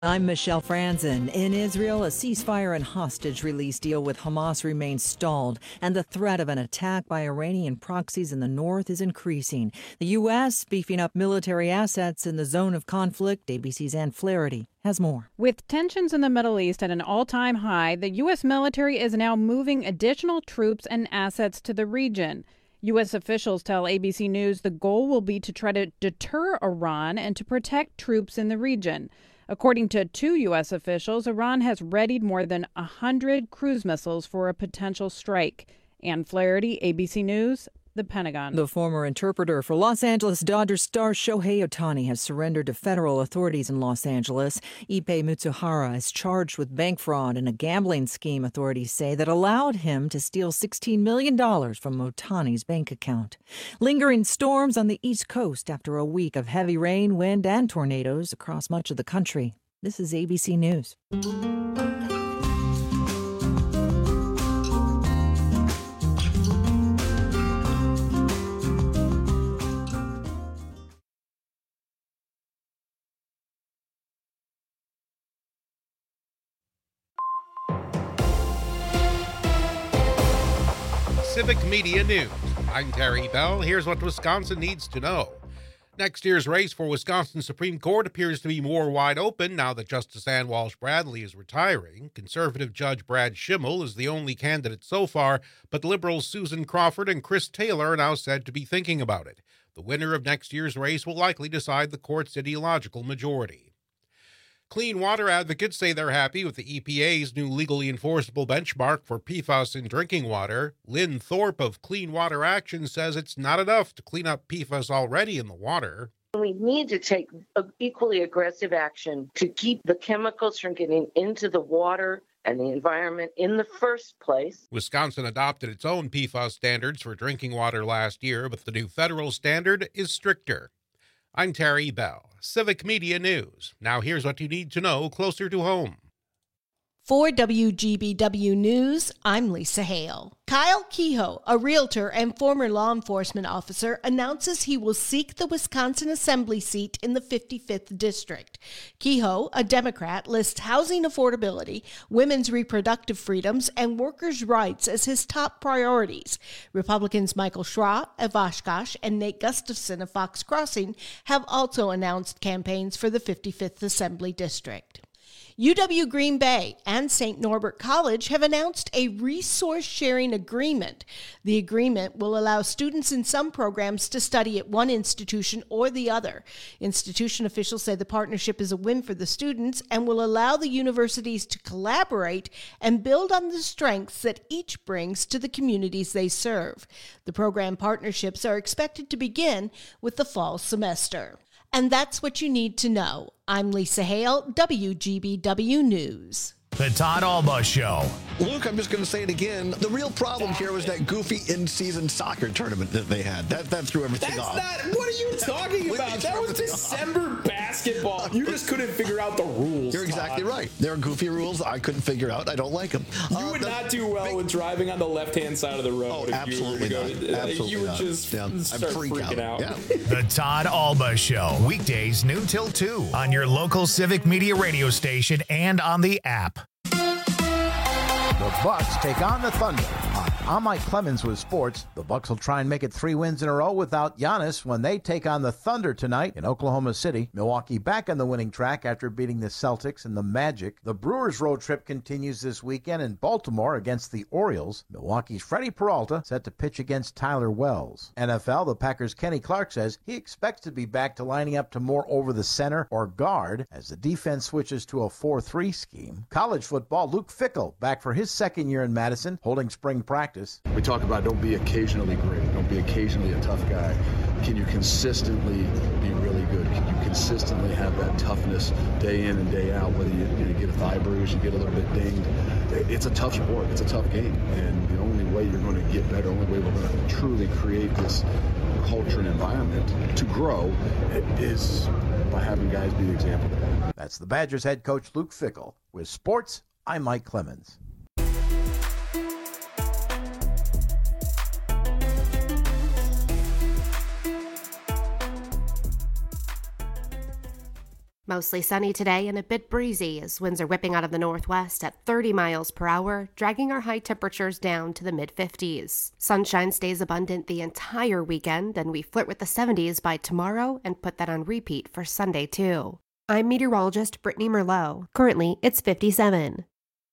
I'm Michelle Franzen. In Israel, a ceasefire and hostage release deal with Hamas remains stalled, and the threat of an attack by Iranian proxies in the north is increasing. The U.S. beefing up military assets in the zone of conflict. ABC's Ann Flaherty has more. With tensions in the Middle East at an all-time high, the U.S. military is now moving additional troops and assets to the region. U.S. officials tell ABC News the goal will be to try to deter Iran and to protect troops in the region. According to two U.S. officials, Iran has readied more than 100 cruise missiles for a potential strike. Ann Flaherty, ABC News, the Pentagon. The former interpreter for Los Angeles Dodgers star Shohei Ohtani has surrendered to federal authorities in Los Angeles. Ippei Mitsuhara is charged with bank fraud in a gambling scheme, authorities say, that allowed him to steal $16 million from Ohtani's bank account. Lingering storms on the East Coast after a week of heavy rain, wind, and tornadoes across much of the country. This is ABC News. Civic Media News. I'm Terry Bell. Here's what Wisconsin needs to know. Next year's race for Wisconsin Supreme Court appears to be more wide open now that Justice Ann Walsh Bradley is retiring. Conservative Judge Brad Schimmel is the only candidate so far, but liberals Susan Crawford and Chris Taylor are now said to be thinking about it. The winner of next year's race will likely decide the court's ideological majority. Clean water advocates say they're happy with the EPA's new legally enforceable benchmark for PFAS in drinking water. Lynn Thorpe of Clean Water Action says it's not enough to clean up PFAS already in the water. We need to take equally aggressive action to keep the chemicals from getting into the water and the environment in the first place. Wisconsin adopted its own PFAS standards for drinking water last year, but the new federal standard is stricter. I'm Terry Bell, Civic Media News. Now here's what you need to know closer to home. For WGBW News, I'm Lisa Hale. Kyle Kehoe, a realtor and former law enforcement officer, announces he will seek the Wisconsin Assembly seat in the 55th District. Kehoe, a Democrat, lists housing affordability, women's reproductive freedoms, and workers' rights as his top priorities. Republicans Michael Schra of Oshkosh and Nate Gustafson of Fox Crossing have also announced campaigns for the 55th Assembly District. UW Green Bay and St. Norbert College have announced a resource sharing agreement. The agreement will allow students in some programs to study at one institution or the other. Institution officials say the partnership is a win for the students and will allow the universities to collaborate and build on the strengths that each brings to the communities they serve. The program partnerships are expected to begin with the fall semester. And that's what you need to know. I'm Lisa Hale, WGBW News. The Todd Alba Show. Luke, I'm just going to say it again. The real problem here was that goofy in-season soccer tournament that they had. That threw everything off. What are you talking about? That was December basketball. You just couldn't figure out the rules. You're exactly right. There are goofy rules I couldn't figure out. I don't like them. You would not do well with driving on the left-hand side of the road. Oh, absolutely not. Absolutely you would just start freaking out. Yeah. The Todd Alba Show. Weekdays noon till 2 on your local Civic Media radio station and on the app. The Bucks take on the Thunder. I'm Mike Clemens with sports. The Bucks will try and make it 3 wins in a row without Giannis when they take on the Thunder tonight in Oklahoma City. Milwaukee back on the winning track after beating the Celtics and the Magic. The Brewers road trip continues this weekend in Baltimore against the Orioles. Milwaukee's Freddie Peralta set to pitch against Tyler Wells. NFL, the Packers' Kenny Clark says he expects to be back to lining up to more over the center or guard as the defense switches to a 4-3 scheme. College football, Luke Fickell back for his second year in Madison, holding spring practice. We talk about don't be occasionally great, don't be occasionally a tough guy. Can you consistently be really good? Can you consistently have that toughness day in and day out, whether you get a thigh bruise, you get a little bit dinged? It's a tough sport, it's a tough game, and the only way you're going to get better, the only way we're going to truly create this culture and environment to grow is by having guys be the example of that. That's the Badgers head coach Luke Fickell. With sports, I'm Mike Clemens. Mostly sunny today and a bit breezy as winds are whipping out of the northwest at 30 miles per hour, dragging our high temperatures down to the mid-50s. Sunshine stays abundant the entire weekend, and we flirt with the 70s by tomorrow and put that on repeat for Sunday, too. I'm meteorologist Brittany Merlot. Currently, it's 57.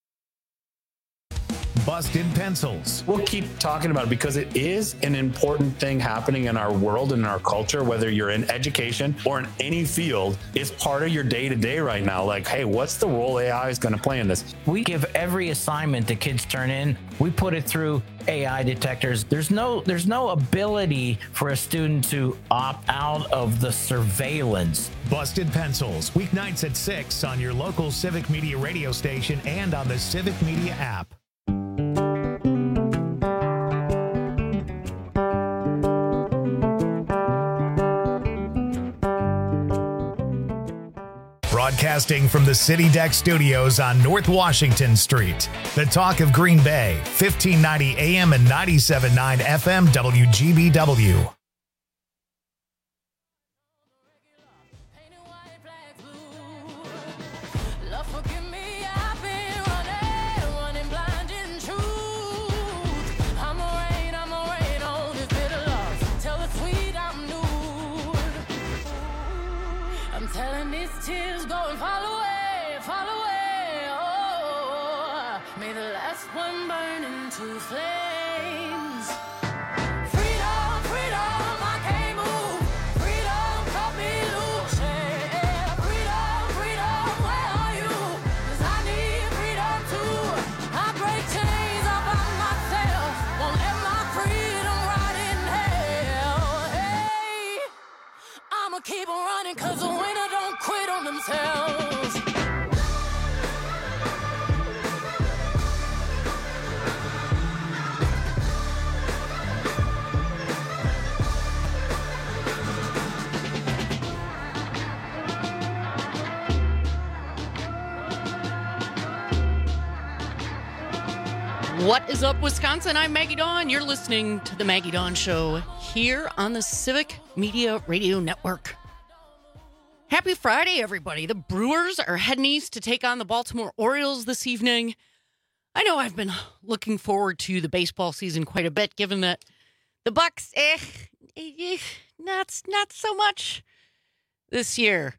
Busted Pencils. We'll keep talking about it because it is an important thing happening in our world and in our culture, whether you're in education or in any field. It's part of your day-to-day right now. Like, hey, what's the role AI is going to play in this? We give every assignment the kids turn in, we put it through AI detectors. There's no ability for a student to opt out of the surveillance. Busted Pencils, weeknights at 6 on your local Civic Media radio station and on the Civic Media app. Broadcasting from the City Deck Studios on North Washington Street. The talk of Green Bay, 1590 AM and 97.9 FM WGBW. Tears go and fall away, oh, may the last one burn into flames. Freedom, freedom, I can't move. Freedom, cut me loose. Yeah. Freedom, freedom, where are you? 'Cause I need freedom too. I break chains all by myself. Won't let my freedom rot in hell. Hey, I'ma keep on running 'cause the winner don't quit on themselves. What is up, Wisconsin? I'm Maggie Dawn. You're listening to The Maggie Dawn Show here on the Civic Media Radio Network. Happy Friday, everybody. The Brewers are heading east to take on the Baltimore Orioles this evening. I know I've been looking forward to the baseball season quite a bit, given that the Bucks, not so much this year.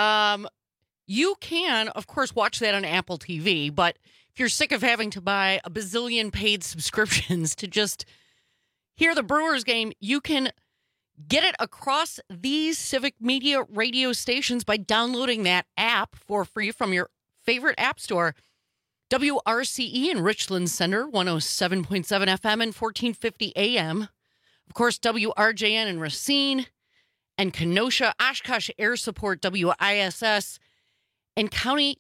You can, of course, watch that on Apple TV, but if you're sick of having to buy a bazillion paid subscriptions to just hear the Brewers game, you can get it across these Civic Media radio stations by downloading that app for free from your favorite app store. WRCE in Richland Center, 107.7 FM and 1450 AM. Of course, WRJN in Racine and Kenosha, Oshkosh Air Support, WISS, and County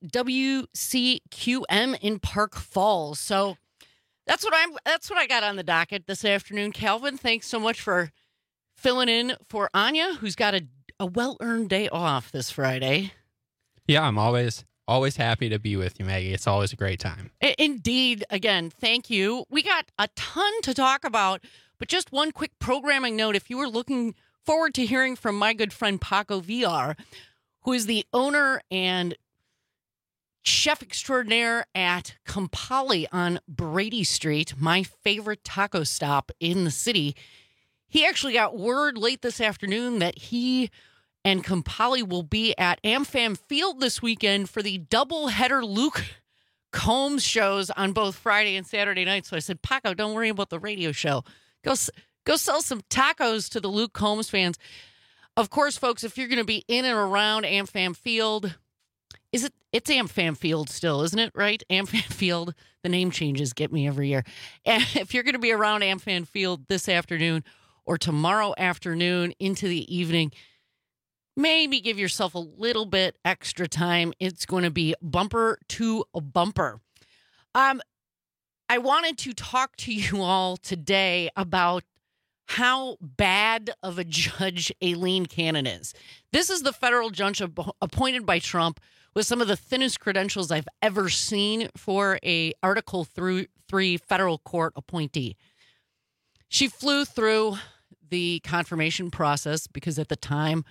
WCQM in Park Falls. So that's what I got on the docket this afternoon. Calvin, thanks so much for filling in for Anya, who's got a well-earned day off this Friday. Yeah, I'm always happy to be with you, Maggie. It's always a great time. Indeed. Again, thank you. We got a ton to talk about, but just one quick programming note. If you were looking forward to hearing from my good friend Paco Villar, who is the owner and chef extraordinaire at Compali on Brady Street, my favorite taco stop in the city, he actually got word late this afternoon that he and Compali will be at AmFam Field this weekend for the double-header Luke Combs shows on both Friday and Saturday night. So I said, Paco, don't worry about the radio show. Go sell some tacos to the Luke Combs fans. Of course, folks, if you're going to be in and around AmFam Field, it's AmFam Field still, isn't it? Right? AmFam Field. The name changes get me every year. And if you're going to be around AmFam Field this afternoon or tomorrow afternoon into the evening, maybe give yourself a little bit extra time. It's going to be bumper to bumper. I wanted to talk to you all today about how bad of a judge Aileen Cannon is. This is the federal judge appointed by Trump with some of the thinnest credentials I've ever seen for a Article 3 federal court appointee. She flew through the confirmation process because at the time,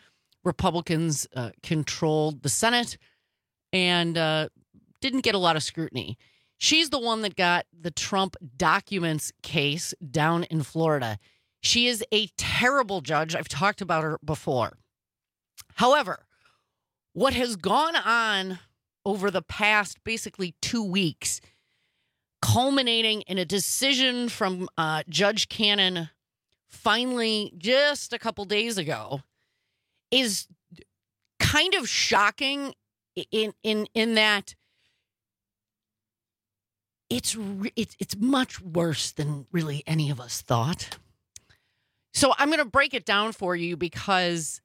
Republicans controlled the Senate and didn't get a lot of scrutiny. She's the one that got the Trump documents case down in Florida. She is a terrible judge. I've talked about her before. However, what has gone on over the past basically 2 weeks, culminating in a decision from Judge Cannon finally just a couple days ago, is kind of shocking in that it's much worse than really any of us thought. So I'm going to break it down for you because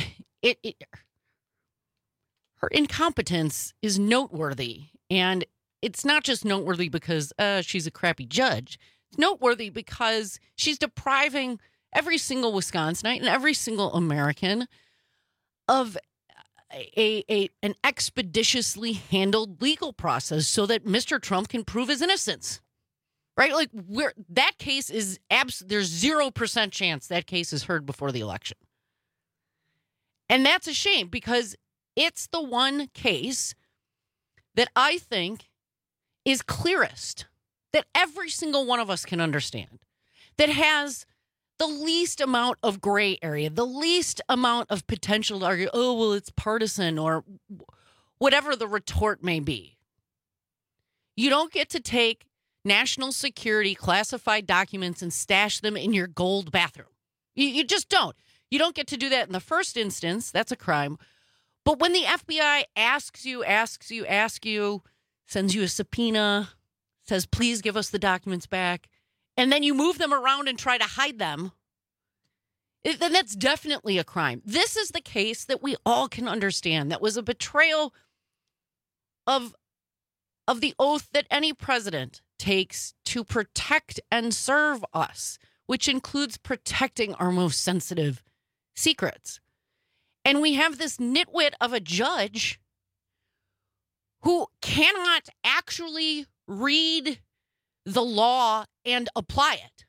her incompetence is noteworthy. And it's not just noteworthy because she's a crappy judge. It's noteworthy because she's depriving every single Wisconsinite and every single American of an expeditiously handled legal process so that Mr. Trump can prove his innocence. Right? Like, that case is there's 0% chance that case is heard before the election. And that's a shame because it's the one case that I think is clearest, that every single one of us can understand, that has the least amount of gray area, the least amount of potential to argue, oh, well, it's partisan or whatever the retort may be. You don't get to take national security classified documents and stash them in your gold bathroom. You just don't. You don't get to do that in the first instance. That's a crime. But when the FBI asks you, sends you a subpoena, says, please give us the documents back, and then you move them around and try to hide them, then that's definitely a crime. This is the case that we all can understand. That was a betrayal of the oath that any president takes to protect and serve us, which includes protecting our most sensitive secrets. And we have this nitwit of a judge who cannot actually read the law and apply it.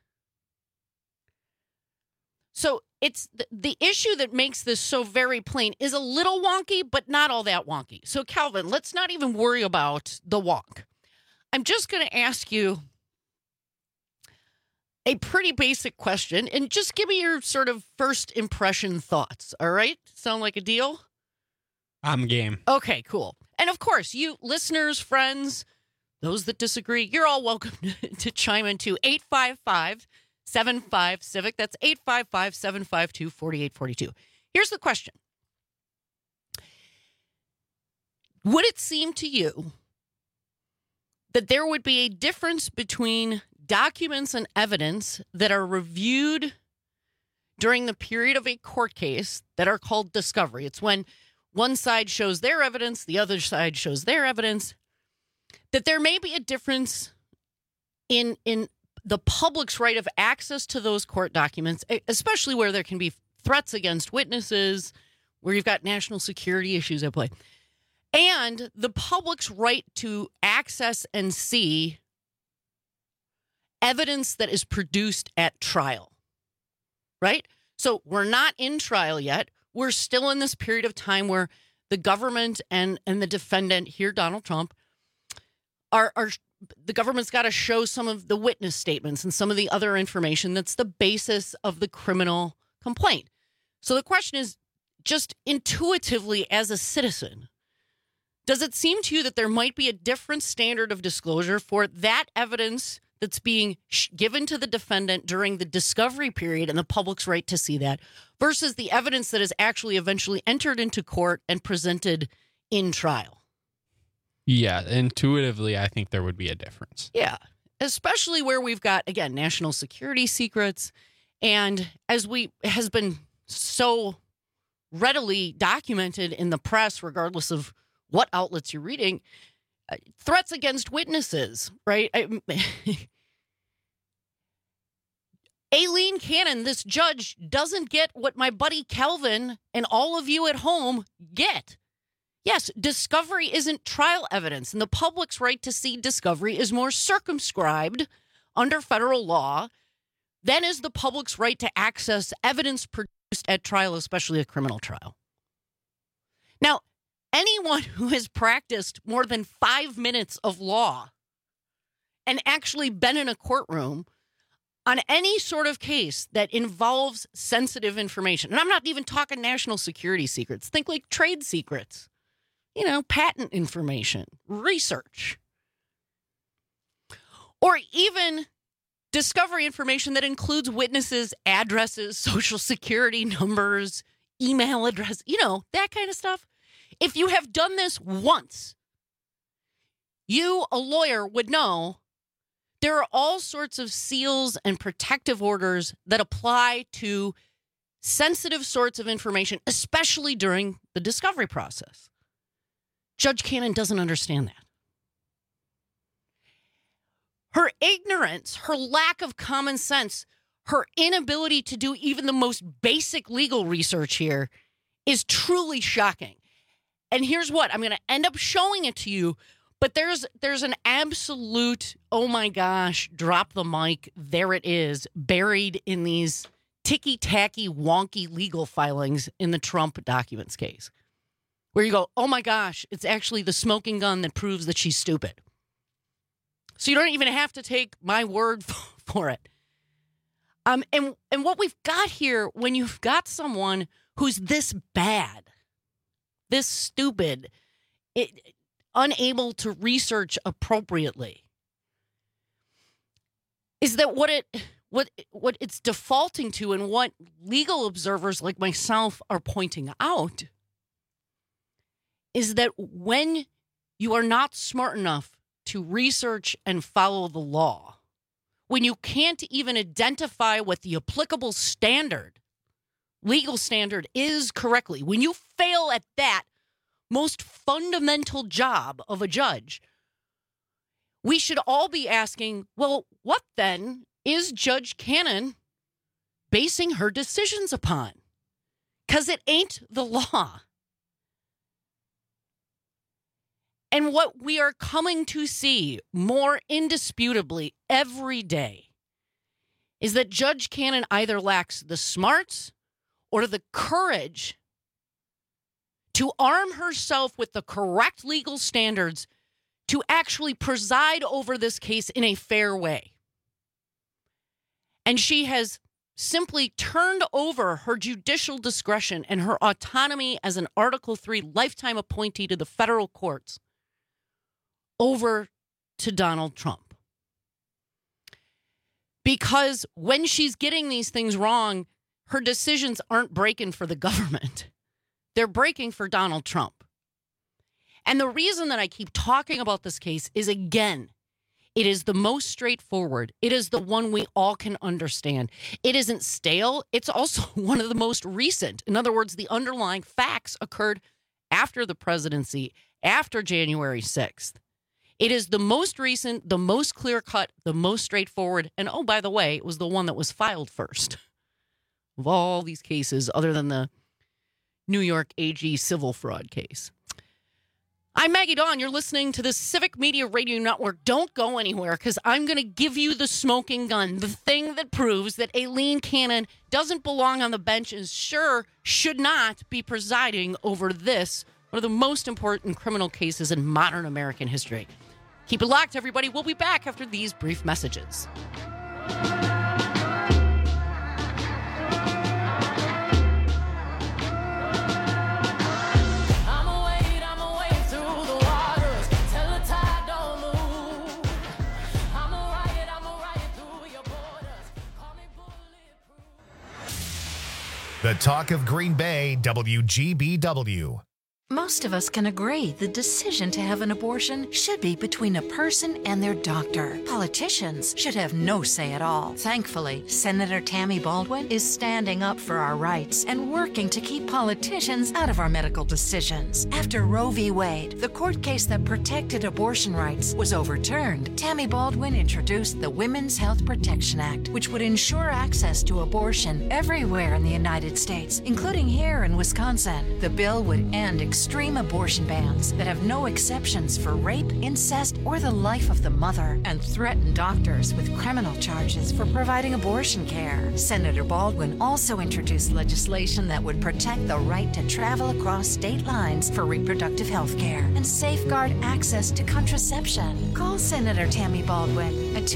So it's the issue that makes this so very plain is a little wonky, but not all that wonky. So Calvin, let's not even worry about the wonk. I'm just going to ask you a pretty basic question and just give me your sort of first impression thoughts. All right? Sound like a deal? I'm game. Okay, cool. And of course, you listeners, friends, those that disagree, you're all welcome to chime in to 855-75-CIVIC. That's 855-752-4842. Here's the question. Would it seem to you that there would be a difference between documents and evidence that are reviewed during the period of a court case that are called discovery? It's when one side shows their evidence, the other side shows their evidence, that there may be a difference in the public's right of access to those court documents, especially where there can be threats against witnesses, where you've got national security issues at play, and the public's right to access and see evidence that is produced at trial, right? So we're not in trial yet. We're still in this period of time where the government and the defendant here, Donald Trump, are the government's got to show some of the witness statements and some of the other information that's the basis of the criminal complaint. So the question is, just intuitively as a citizen, does it seem to you that there might be a different standard of disclosure for that evidence that's being given to the defendant during the discovery period and the public's right to see that versus the evidence that is actually eventually entered into court and presented in trial? Yeah, intuitively, I think there would be a difference. Yeah, especially where we've got, again, national security secrets. And as has been so readily documented in the press, regardless of what outlets you're reading, threats against witnesses, right? Aileen Cannon, this judge, doesn't get what my buddy Calvin and all of you at home get. Yes, discovery isn't trial evidence, and the public's right to see discovery is more circumscribed under federal law than is the public's right to access evidence produced at trial, especially a criminal trial. Now, anyone who has practiced more than 5 minutes of law and actually been in a courtroom on any sort of case that involves sensitive information, and I'm not even talking national security secrets, think like trade secrets, patent information, research, or even discovery information that includes witnesses' addresses, social security numbers, email address, that kind of stuff. If you have done this once, you, a lawyer, would know there are all sorts of seals and protective orders that apply to sensitive sorts of information, especially during the discovery process. Judge Cannon doesn't understand that. Her ignorance, her lack of common sense, her inability to do even the most basic legal research here is truly shocking. And here's what, I'm going to end up showing it to you, but there's an absolute, oh my gosh, drop the mic, there it is, buried in these ticky-tacky, wonky legal filings in the Trump documents case, where you go, oh my gosh, it's actually the smoking gun that proves that she's stupid. So you don't even have to take my word for it. And what we've got here, when you've got someone who's this bad, this stupid, unable to research appropriately, is that what it's defaulting to, and what legal observers like myself are pointing out, is that when you are not smart enough to research and follow the law, when you can't even identify what the applicable standard, legal standard is correctly, when you fail at that most fundamental job of a judge, we should all be asking, well, what then is Judge Cannon basing her decisions upon? Because it ain't the law. And what we are coming to see more indisputably every day is that Judge Cannon either lacks the smarts or the courage to arm herself with the correct legal standards to actually preside over this case in a fair way. And she has simply turned over her judicial discretion and her autonomy as an Article III lifetime appointee to the federal courts over to Donald Trump. Because when she's getting these things wrong, her decisions aren't breaking for the government. They're breaking for Donald Trump. And the reason that I keep talking about this case is, again, it is the most straightforward. It is the one we all can understand. It isn't stale. It's also one of the most recent. In other words, the underlying facts occurred after the presidency, after January 6th. It is the most recent, the most clear-cut, the most straightforward. And oh, by the way, it was the one that was filed first of all these cases, other than the New York AG civil fraud case. I'm Maggie Dawn. You're listening to the Civic Media Radio Network. Don't go anywhere, because I'm going to give you the smoking gun, the thing that proves that Aileen Cannon doesn't belong on the bench and sure should not be presiding over this, one of the most important criminal cases in modern American history. Keep it locked, everybody. We'll be back after these brief messages. The talk of Green Bay, WGBW. Most of us can agree the decision to have an abortion should be between a person and their doctor. Politicians should have no say at all. Thankfully, Senator Tammy Baldwin is standing up for our rights and working to keep politicians out of our medical decisions. After Roe v. Wade, the court case that protected abortion rights, was overturned, Tammy Baldwin introduced the Women's Health Protection Act, which would ensure access to abortion everywhere in the United States, including here in Wisconsin. The bill would end extreme abortion bans that have no exceptions for rape, incest, or the life of the mother, and threaten doctors with criminal charges for providing abortion care. Senator Baldwin also introduced legislation that would protect the right to travel across state lines for reproductive health care and safeguard access to contraception. Call Senator Tammy Baldwin at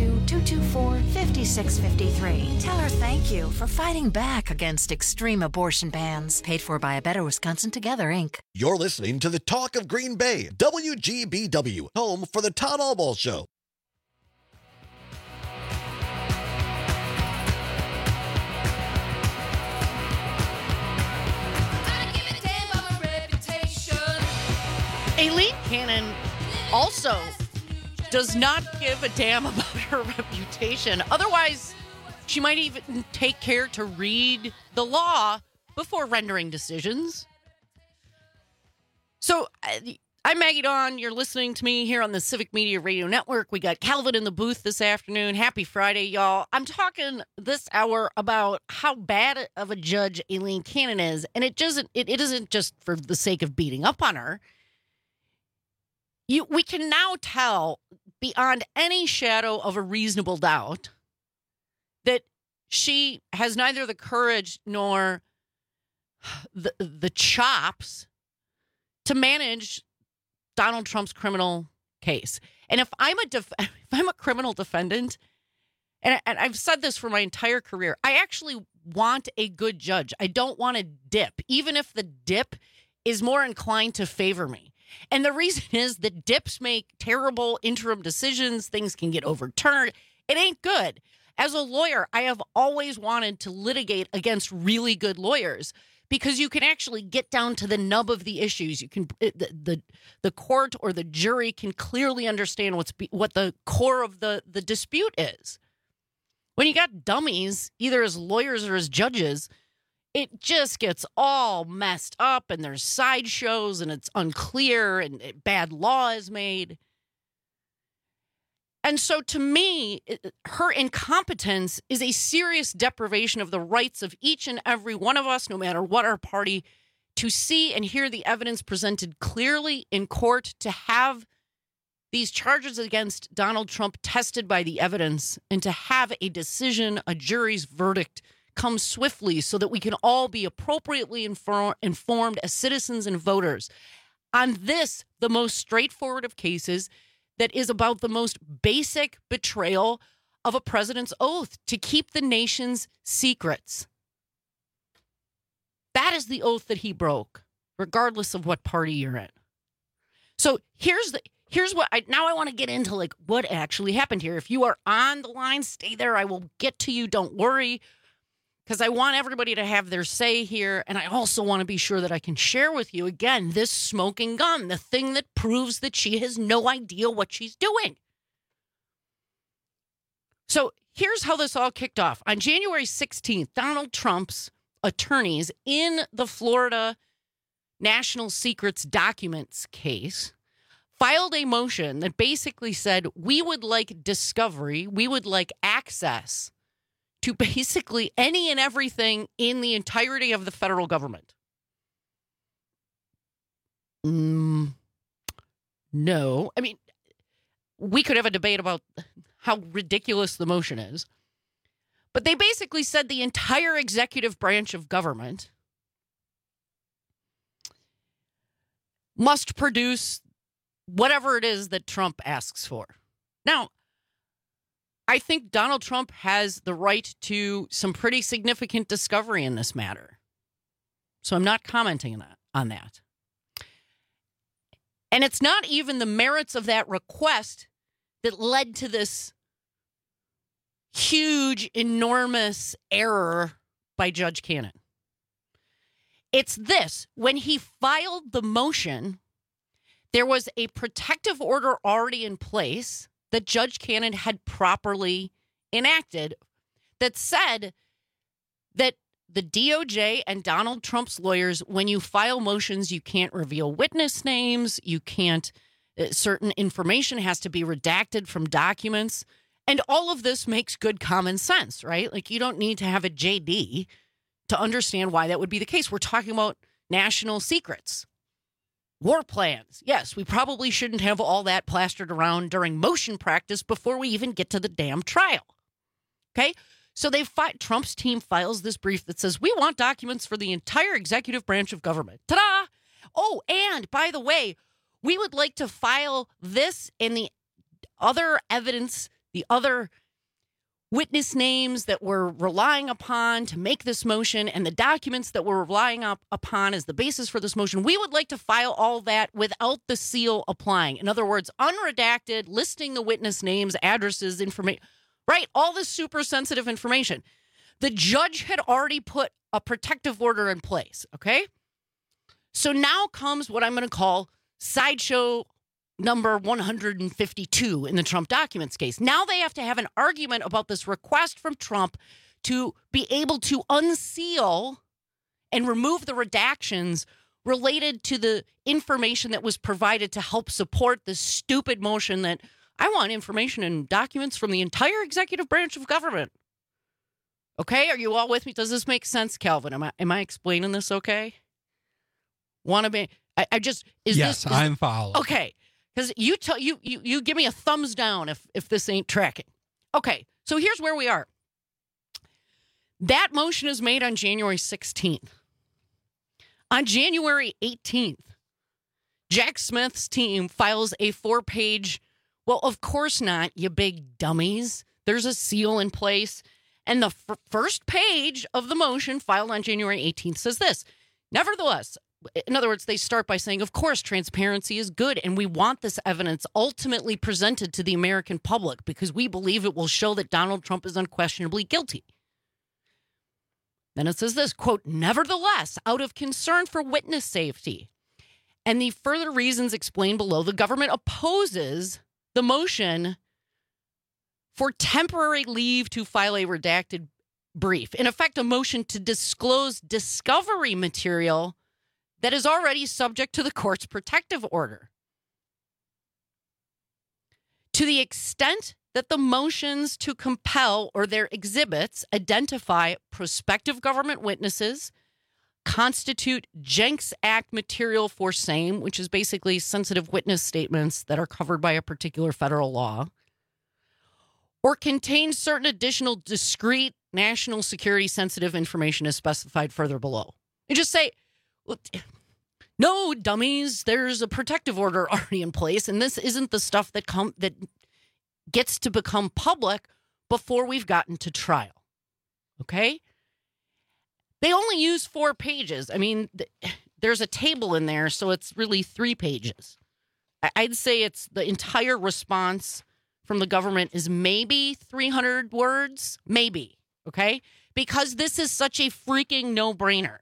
202-224-5653. Tell her thank you for fighting back against extreme abortion bans. Paid for by A Better Wisconsin Together, Inc. You're listening to the Talk of Green Bay, WGBW, home for the Todd Albaugh Show. Aileen Cannon also does not give a damn about her reputation. Otherwise, she might even take care to read the law before rendering decisions. So, I'm Maggie Dawn. You're listening to me here on the Civic Media Radio Network. We got Calvin in the booth this afternoon. Happy Friday, y'all. I'm talking this hour about how bad of a judge Aileen Cannon is, and it isn't just for the sake of beating up on her. We can now tell beyond any shadow of a reasonable doubt that she has neither the courage nor the chops to manage Donald Trump's criminal case. And if I'm a criminal defendant, and I've said this for my entire career, I actually want a good judge. I don't want a dip, even if the dip is more inclined to favor me. And the reason is that dips make terrible interim decisions. Things can get overturned. It ain't good. As a lawyer, I have always wanted to litigate against really good lawyers because you can actually get down to the nub of the issues. You can the court or the jury can clearly understand what the core of the dispute is. When you got dummies, either as lawyers or as judges, it just gets all messed up and there's sideshows and it's unclear and bad law is made. And so to me, her incompetence is a serious deprivation of the rights of each and every one of us, no matter what our party, to see and hear the evidence presented clearly in court, to have these charges against Donald Trump tested by the evidence, and to have a decision, a jury's verdict, come swiftly so that we can all be appropriately informed as citizens and voters on this, the most straightforward of cases, that is about the most basic betrayal of a president's oath to keep the nation's secrets. That is the oath that he broke, regardless of what party you're in. So here's what I want to get into, like what actually happened here. If you are on the line, stay there. I will get to you. Don't worry. Because I want everybody to have their say here, and I also want to be sure that I can share with you, again, this smoking gun, the thing that proves that she has no idea what she's doing. So here's how this all kicked off. On January 16th, Donald Trump's attorneys in the Florida National Secrets Documents case filed a motion that basically said, we would like discovery, we would like access to basically any and everything in the entirety of the federal government. No. I mean, we could have a debate about how ridiculous the motion is. But they basically said the entire executive branch of government must produce whatever it is that Trump asks for. Now, I think Donald Trump has the right to some pretty significant discovery in this matter. So I'm not commenting on that. And it's not even the merits of that request that led to this huge, enormous error by Judge Cannon. It's this. When he filed the motion, there was a protective order already in place that Judge Cannon had properly enacted that said that the DOJ and Donald Trump's lawyers, when you file motions, you can't reveal witness names, you can't, certain information has to be redacted from documents. And all of this makes good common sense, right? Like, you don't need to have a JD to understand why that would be the case. We're talking about national secrets. War plans. Yes, we probably shouldn't have all that plastered around during motion practice before we even get to the damn trial. Okay? So Trump's team files this brief that says, we want documents for the entire executive branch of government. Ta-da! Oh, and by the way, we would like to file this and the other evidence, the other witness names that we're relying upon to make this motion and the documents that we're relying upon as the basis for this motion. We would like to file all that without the seal applying. In other words, unredacted, listing the witness names, addresses, information, right? All this super sensitive information. The judge had already put a protective order in place, okay? So now comes what I'm going to call sideshow number 152 in the Trump documents case. Now they have to have an argument about this request from Trump to be able to unseal and remove the redactions related to the information that was provided to help support this stupid motion that I want information and documents from the entire executive branch of government. Okay, are you all with me? Does this make sense, Calvin? Am I explaining this okay? Want to be? I'm following. Okay, because you give me a thumbs down if this ain't tracking. Okay, so here's where we are. That motion is made on January 16th. On January 18th, Jack Smith's team files a 4-page. Well, of course not, you big dummies. There's a seal in place. And the first page of the motion filed on January 18th says this. Nevertheless, in other words, they start by saying, of course, transparency is good, and we want this evidence ultimately presented to the American public because we believe it will show that Donald Trump is unquestionably guilty. Then it says this, quote, nevertheless, out of concern for witness safety and the further reasons explained below, the government opposes the motion for temporary leave to file a redacted brief. In effect, a motion to disclose discovery material that is already subject to the court's protective order. To the extent that the motions to compel or their exhibits identify prospective government witnesses, constitute Jenks Act material for same, which is basically sensitive witness statements that are covered by a particular federal law, or contain certain additional discrete national security sensitive information as specified further below. You just say, well, no, dummies, there's a protective order already in place, and this isn't the stuff that gets to become public before we've gotten to trial. Okay? They only use 4 pages. I mean, there's a table in there, so it's really 3 pages. I'd say it's the entire response from the government is maybe 300 words, maybe, okay? Because this is such a freaking no-brainer.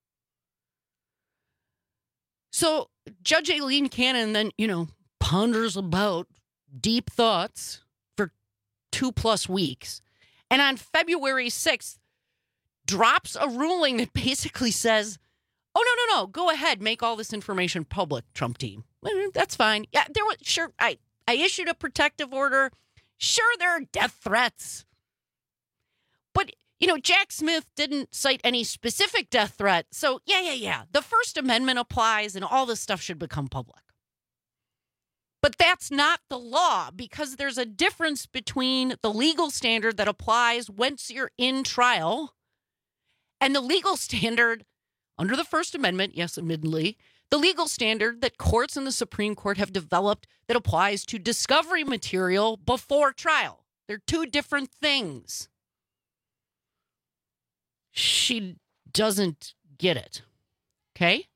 So Judge Aileen Cannon then, ponders about deep thoughts for 2+ weeks. And on February 6th, drops a ruling that basically says, oh, no, go ahead, make all this information public, Trump team. That's fine. Yeah, I issued a protective order. Sure, there are death threats. But, Jack Smith didn't cite any specific death threat. So, yeah. The First Amendment applies and all this stuff should become public. But that's not the law because there's a difference between the legal standard that applies once you're in trial and the legal standard under the First Amendment, yes, admittedly, the legal standard that courts and the Supreme Court have developed that applies to discovery material before trial. They're 2 different things. She doesn't get it. Okay?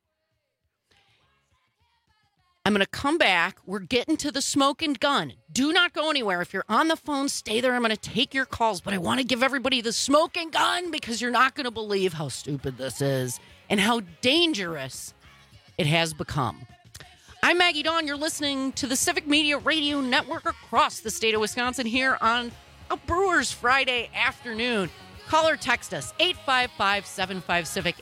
I'm going to come back. We're getting to the smoke and gun. Do not go anywhere. If you're on the phone, stay there. I'm going to take your calls, but I want to give everybody the smoke and gun because you're not going to believe how stupid this is and how dangerous it has become. I'm Maggie Dawn. You're listening to the Civic Media Radio Network across the state of Wisconsin here on a Brewers Friday afternoon. Call or text us, 855-75-CIVIC,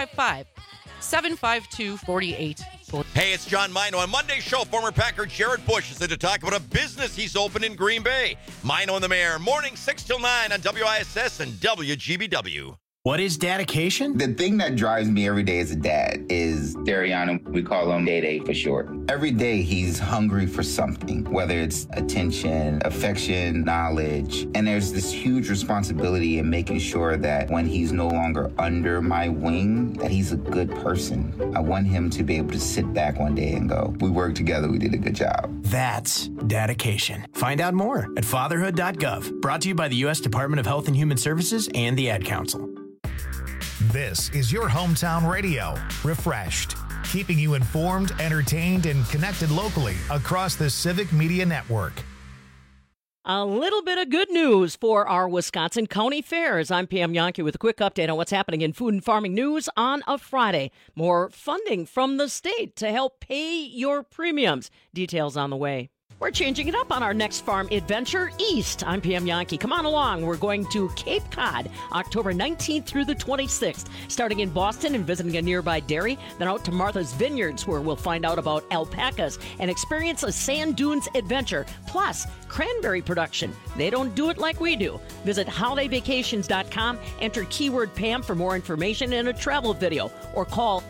855-752-4840. Hey, it's John Mino. On Monday's show, former Packer Jared Bush is there to talk about a business he's opened in Green Bay. Mino and the Mayor, morning 6 till 9 on WISS and WGBW. What is dedication? The thing that drives me every day as a dad is Dariana, we call him Day Day for short. Every day he's hungry for something, whether it's attention, affection, knowledge. And there's this huge responsibility in making sure that when he's no longer under my wing, that he's a good person. I want him to be able to sit back one day and go, we worked together, we did a good job. That's dedication. Find out more at fatherhood.gov. Brought to you by the U.S. Department of Health and Human Services and the Ad Council. This is your hometown radio, Refreshed, keeping you informed, entertained, and connected locally across the Civic Media Network. A little bit of good news for our Wisconsin County Fairs. I'm Pam Yonke with a quick update on what's happening in food and farming news on a Friday. More funding from the state to help pay your premiums. Details on the way. We're changing it up on our next farm adventure east. I'm Pam Yonke. Come on along. We're going to Cape Cod, October 19th through the 26th, starting in Boston and visiting a nearby dairy, then out to Martha's Vineyards, where we'll find out about alpacas and experience a sand dunes adventure, plus cranberry production. They don't do it like we do. Visit holidayvacations.com, enter keyword Pam for more information and a travel video, or call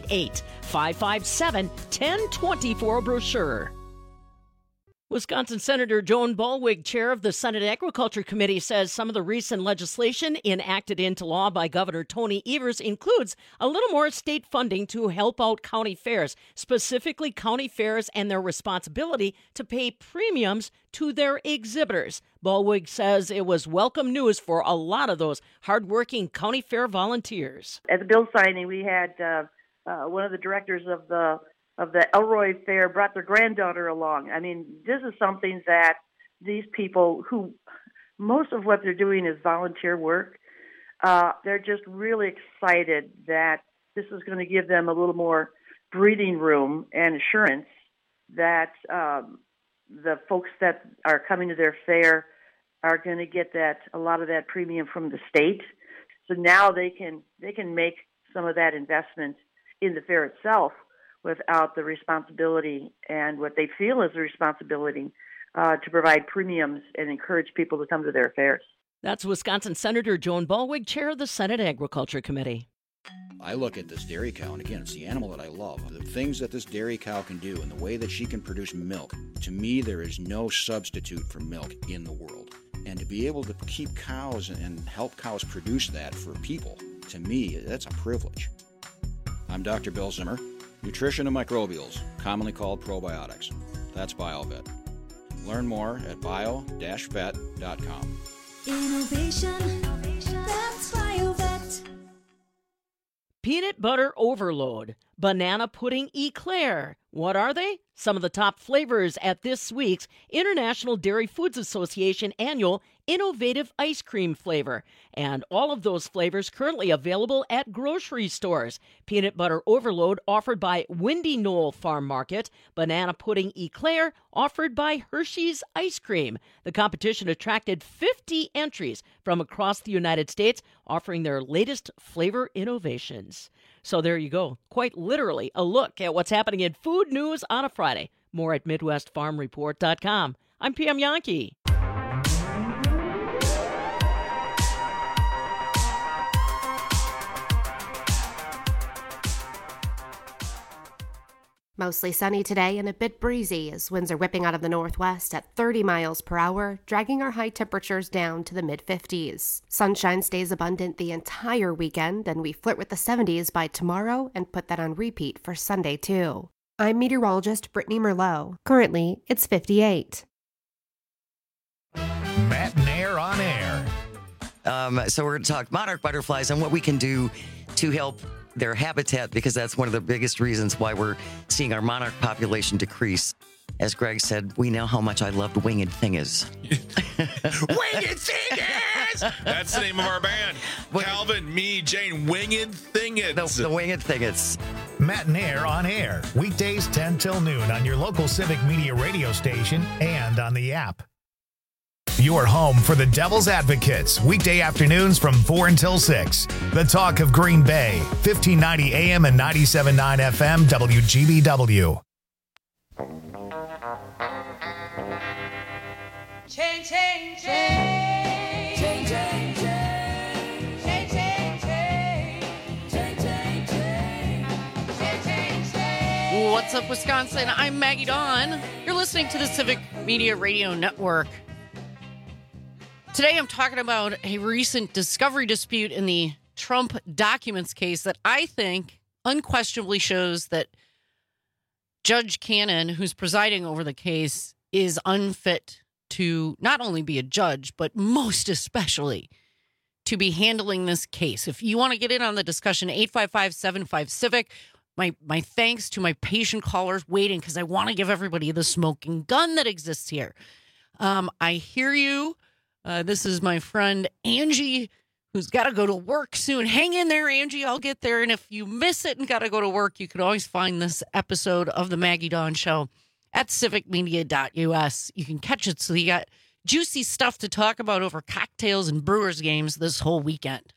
888-557-1020 for a brochure. Wisconsin Senator Joan Ballweg, chair of the Senate Agriculture Committee, says some of the recent legislation enacted into law by Governor Tony Evers includes a little more state funding to help out county fairs, specifically county fairs and their responsibility to pay premiums to their exhibitors. Ballweg says it was welcome news for a lot of those hardworking county fair volunteers. At the bill signing, we had one of the directors of the Elroy Fair brought their granddaughter along. I mean, this is something that these people who, most of what they're doing is volunteer work, they're just really excited that this is going to give them a little more breathing room and assurance that the folks that are coming to their fair are going to get a lot of that premium from the state. So now they can make some of that investment in the fair itself without the responsibility and what they feel is the responsibility to provide premiums and encourage people to come to their fairs. That's Wisconsin Senator Joan Ballweg, chair of the Senate Agriculture Committee. I look at this dairy cow, and again, it's the animal that I love. The things that this dairy cow can do and the way that she can produce milk, to me, there is no substitute for milk in the world. And to be able to keep cows and help cows produce that for people, to me, that's a privilege. I'm Dr. Bill Zimmer. Nutrition and microbials, commonly called probiotics. That's BioVet. Learn more at bio-vet.com. Innovation, that's BioVet. Peanut butter overload, banana pudding eclair. What are they? Some of the top flavors at this week's International Dairy Foods Association annual Innovative Ice Cream Flavor. And all of those flavors currently available at grocery stores. Peanut butter overload offered by Windy Knoll Farm Market. Banana pudding eclair offered by Hershey's Ice Cream. The competition attracted 50 entries from across the United States, offering their latest flavor innovations. So there you go. Quite literally a look at what's happening in food news on a Friday. More at MidwestFarmReport.com. I'm Pam Yonke. Mostly sunny today and a bit breezy as winds are whipping out of the northwest at 30 miles per hour, dragging our high temperatures down to the mid-50s. Sunshine stays abundant the entire weekend, and we flirt with the 70s by tomorrow and put that on repeat for Sunday, too. I'm meteorologist Brittany Merlot. Currently, it's 58. Matt and Air on Air. So we're going to talk monarch butterflies and what we can do to help their habitat, because that's one of the biggest reasons why we're seeing our monarch population decrease. As Greg said, we know how much I loved Winged Thingers. Winged Thingers! That's the name of our band. Calvin, me, Jane, Winged Thingers. The Winged Thingers. Matt and Air on Air. Weekdays 10 till noon on your local Civic Media radio station and on the app. Your home for the Devil's Advocates, weekday afternoons from 4 until 6. The Talk of Green Bay, 1590 AM and 97.9 FM, WGBW. Change, change, change. Change, change, change. Change, change, change. Change, change, change. Change, change, change. What's up, Wisconsin? I'm Maggie Dawn. You're listening to the Civic Media Radio Network. Today I'm talking about a recent discovery dispute in the Trump documents case that I think unquestionably shows that Judge Cannon, who's presiding over the case, is unfit to not only be a judge, but most especially to be handling this case. If you want to get in on the discussion, 855-75-CIVIC. My thanks to my patient callers waiting because I want to give everybody the smoking gun that exists here. I hear you. This is my friend Angie, who's got to go to work soon. Hang in there, Angie. I'll get there. And if you miss it and got to go to work, you can always find this episode of the Maggie Dawn Show at civicmedia.us. You can catch it. So you got juicy stuff to talk about over cocktails and Brewers games this whole weekend.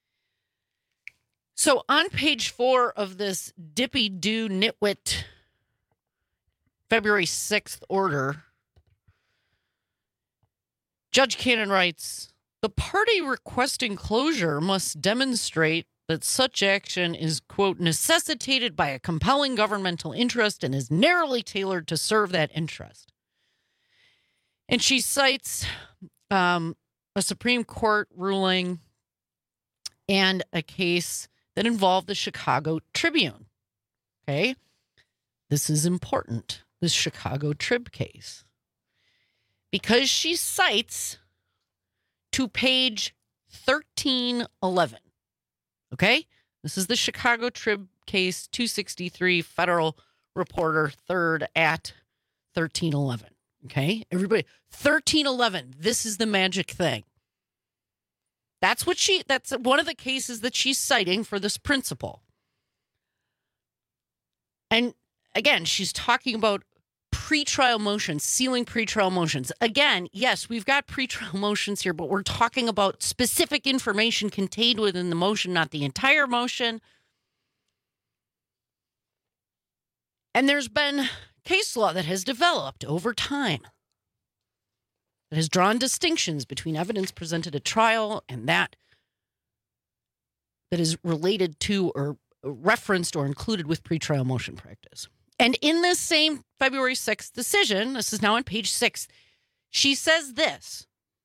So on page 4 of this dippy-do nitwit February 6th order, Judge Cannon writes, the party requesting closure must demonstrate that such action is, quote, necessitated by a compelling governmental interest and is narrowly tailored to serve that interest. And she cites a Supreme Court ruling and a case that involved the Chicago Tribune. Okay? This is important, this Chicago Trib case. Because she cites to page 1311. Okay? This is the Chicago Trib case, 263 Federal Reporter 3rd at 1311. Okay? Everybody, 1311. This is the magic thing. That's one of the cases that she's citing for this principle. And again, she's talking about pretrial motions, sealing pretrial motions. Again, yes, we've got pretrial motions here, but we're talking about specific information contained within the motion, not the entire motion. And there's been case law that has developed over time that has drawn distinctions between evidence presented at trial and that is related to or referenced or included with pretrial motion practice. And in this same February 6th decision, this is now on page 6, she says this.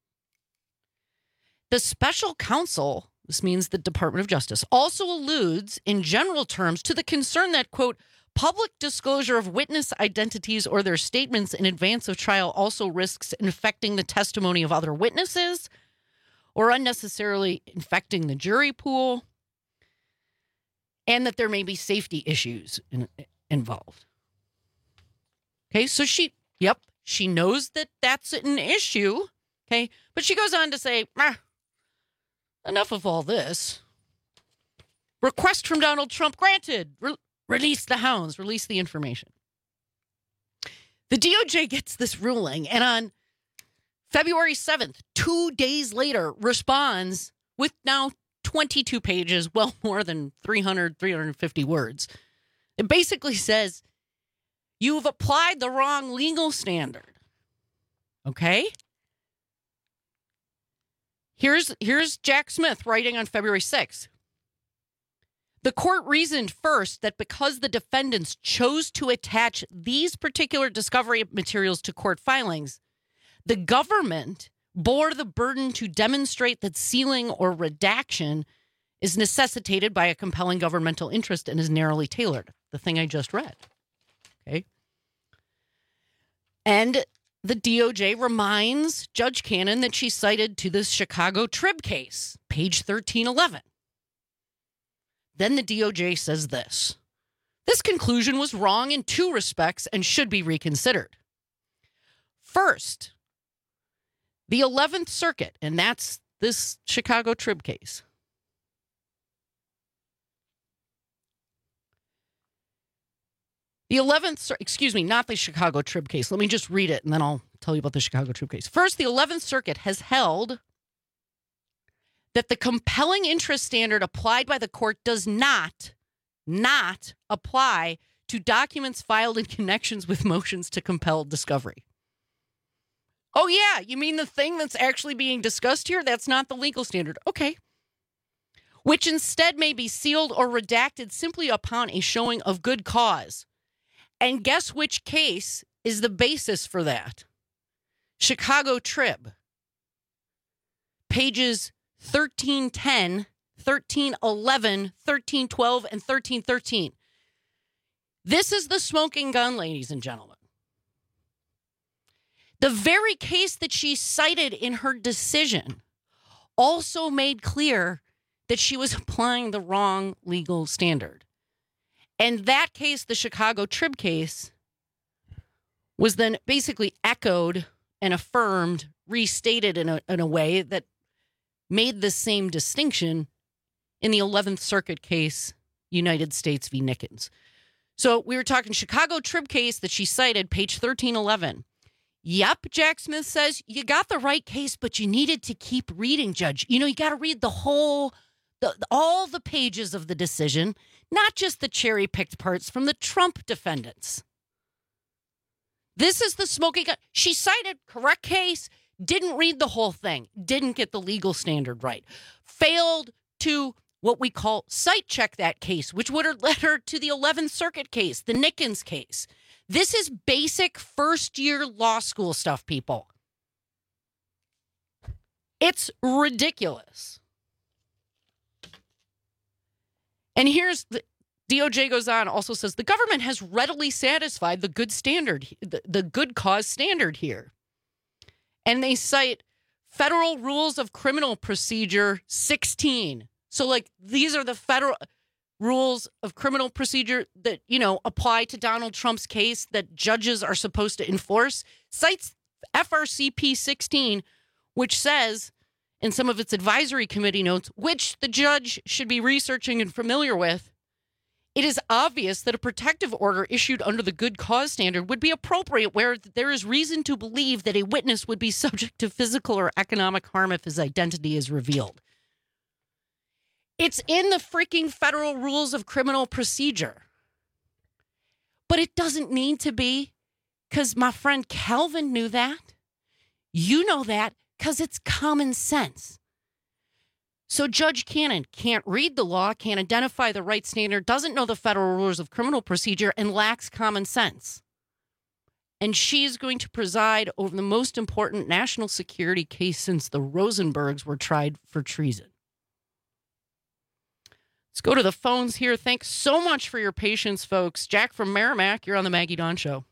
The special counsel, this means the Department of Justice, also alludes in general terms to the concern that, quote, public disclosure of witness identities or their statements in advance of trial also risks infecting the testimony of other witnesses or unnecessarily infecting the jury pool, and that there may be safety issues involved. Okay, so she knows that that's an issue, okay? But she goes on to say, enough of all this. Request from Donald Trump granted. Release the hounds, release the information. The DOJ gets this ruling, and on February 7th, 2 days later, responds with now 22 pages, well more than 350 words. It basically says, you've applied the wrong legal standard. Okay? Here's Jack Smith writing on February 6th. The court reasoned first that because the defendants chose to attach these particular discovery materials to court filings, the government bore the burden to demonstrate that sealing or redaction is necessitated by a compelling governmental interest and is narrowly tailored. The thing I just read. Okay. And the DOJ reminds Judge Cannon that she cited to this Chicago Trib case, page 1311. Then the DOJ says this. This conclusion was wrong in 2 respects and should be reconsidered. First, the 11th Circuit, and that's this Chicago Trib case. The 11th, not the Chicago Trib case. Let me just read it and then I'll tell you about the Chicago Trib case. First, the 11th Circuit has held that the compelling interest standard applied by the court does not apply to documents filed in connections with motions to compel discovery. Oh, yeah, you mean the thing that's actually being discussed here? That's not the legal standard. Okay. Which instead may be sealed or redacted simply upon a showing of good cause. And guess which case is the basis for that? Chicago Trib. Pages 1310, 1311, 1312, and 1313. This is the smoking gun, ladies and gentlemen. The very case that she cited in her decision also made clear that she was applying the wrong legal standard. And that case, the Chicago Trib case, was then basically echoed and affirmed, restated in a way that made the same distinction in the 11th Circuit case, United States v. Nickens. So we were talking Chicago Trib case that she cited, page 1311. Yep, Jack Smith says, you got the right case, but you needed to keep reading, Judge. You know, you got to read the whole, all the pages of the decision, not just the cherry-picked parts from the Trump defendants. This is the smoking gun. She cited correct case, didn't read the whole thing, didn't get the legal standard right, failed to what we call cite check that case, which would have led her to the 11th Circuit case, the Nickens case. This is basic first-year law school stuff, people. It's ridiculous. And here's the DOJ goes on, also says the government has readily satisfied the good standard, the good cause standard here. And they cite Federal Rules of Criminal Procedure 16. So, like, these are the federal rules of criminal procedure that, you know, apply to Donald Trump's case that judges are supposed to enforce. Cites FRCP 16, which says in some of its advisory committee notes, which the judge should be researching and familiar with, it is obvious that a protective order issued under the good cause standard would be appropriate where there is reason to believe that a witness would be subject to physical or economic harm if his identity is revealed. It's in the freaking Federal Rules of Criminal Procedure. But it doesn't need to be, because my friend Calvin knew that. You know that because it's common sense. So Judge Cannon can't read the law, can't identify the right standard, doesn't know the Federal Rules of Criminal Procedure, and lacks common sense. And she's going to preside over the most important national security case since the Rosenbergs were tried for treason. Let's go to the phones here. Thanks so much for your patience, folks. Jack from Merrimack, you're on the Maggie Dawn Show.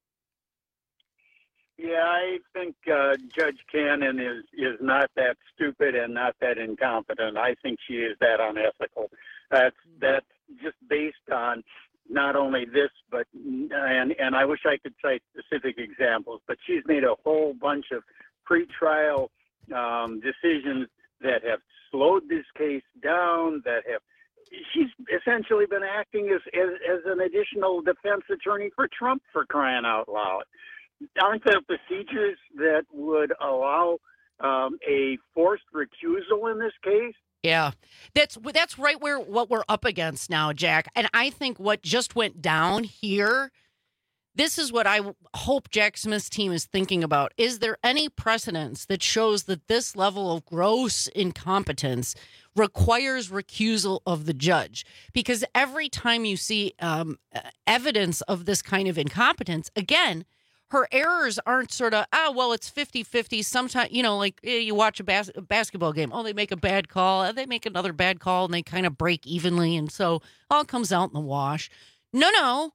Yeah, I think Judge Cannon is not that stupid and not that incompetent. I think she is that unethical. That's just based on not only this, but and I wish I could cite specific examples, but she's made a whole bunch of pretrial decisions that have slowed this case down, that have she's essentially been acting as an additional defense attorney for Trump, for crying out loud. Aren't there procedures that would allow a forced recusal in this case? Yeah, that's right where what we're up against now, Jack. And I think what just went down here, this is what I hope Jack Smith's team is thinking about. Is there any precedence that shows that this level of gross incompetence requires recusal of the judge? Because every time you see evidence of this kind of incompetence, again, her errors aren't sort of, it's 50-50. Sometimes, you know, like you watch a basketball game. Oh, they make a bad call. They make another bad call, and they kind of break evenly. And so all comes out in the wash. No.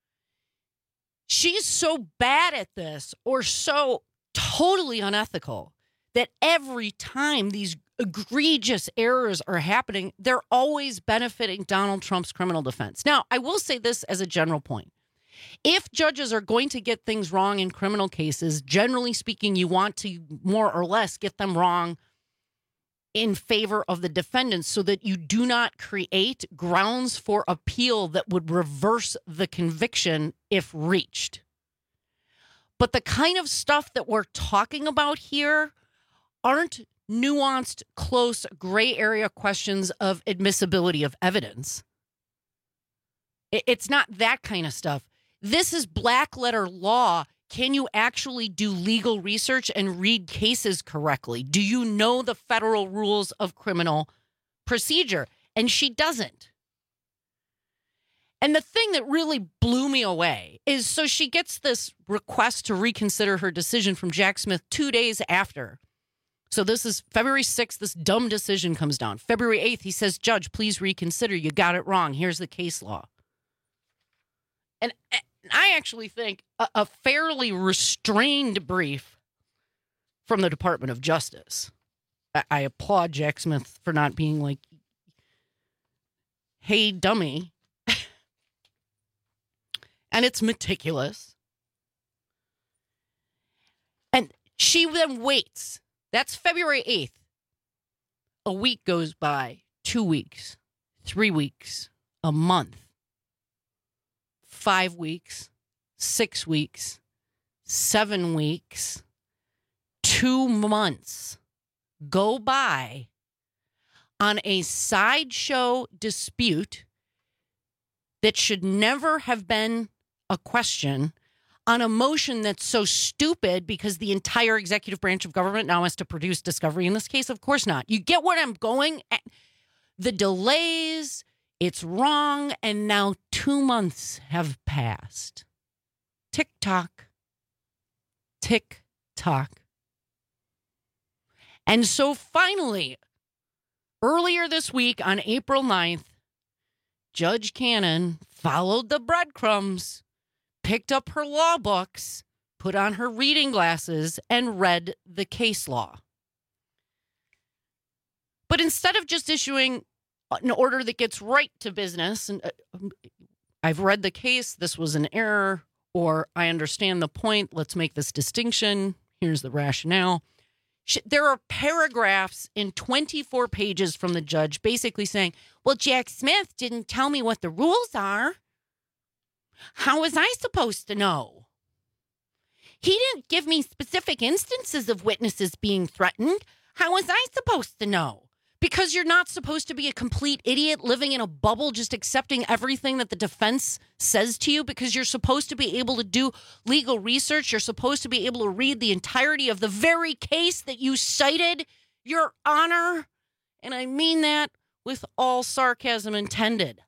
She's so bad at this or so totally unethical that every time these egregious errors are happening, they're always benefiting Donald Trump's criminal defense. Now, I will say this as a general point. If judges are going to get things wrong in criminal cases, generally speaking, you want to more or less get them wrong in favor of the defendants so that you do not create grounds for appeal that would reverse the conviction if reached. But the kind of stuff that we're talking about here aren't nuanced, close, gray area questions of admissibility of evidence. It's not that kind of stuff. This is black letter law. Can you actually do legal research and read cases correctly? Do you know the federal rules of criminal procedure? And she doesn't. And the thing that really blew me away is, so she gets this request to reconsider her decision from Jack Smith 2 days after. So this is February 6th, this dumb decision comes down. February 8th, he says, Judge, please reconsider. You got it wrong. Here's the case law. And I actually think a fairly restrained brief from the Department of Justice. I applaud Jack Smith for not being like, hey, dummy. And it's meticulous. And she then waits. That's February 8th. A week goes by, 2 weeks, 3 weeks, a month, 5 weeks, 6 weeks, 7 weeks, 2 months go by on a sideshow dispute that should never have been a question, on a motion that's so stupid because the entire executive branch of government now has to produce discovery in this case? Of course not. You get where I'm going? The delays, it's wrong, and now 2 months have passed. Tick-tock. Tick-tock. And so finally, earlier this week on April 9th, Judge Cannon followed the breadcrumbs, picked up her law books, put on her reading glasses, and read the case law. But instead of just issuing an order that gets right to business, and I've read the case, this was an error, or I understand the point, let's make this distinction, here's the rationale. There are paragraphs in 24 pages from the judge basically saying, well, Jack Smith didn't tell me what the rules are. How was I supposed to know? He didn't give me specific instances of witnesses being threatened. How was I supposed to know? Because you're not supposed to be a complete idiot living in a bubble just accepting everything that the defense says to you, because you're supposed to be able to do legal research. You're supposed to be able to read the entirety of the very case that you cited, Your Honor. And I mean that with all sarcasm intended.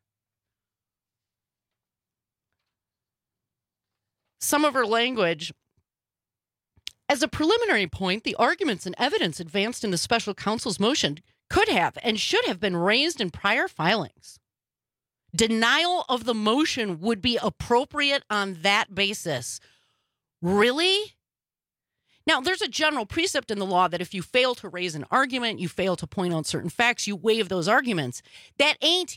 Some of her language. As a preliminary point, the arguments and evidence advanced in the special counsel's motion could have and should have been raised in prior filings. Denial of the motion would be appropriate on that basis. Really? Now, there's a general precept in the law that if you fail to raise an argument, you fail to point out certain facts, you waive those arguments. That ain't,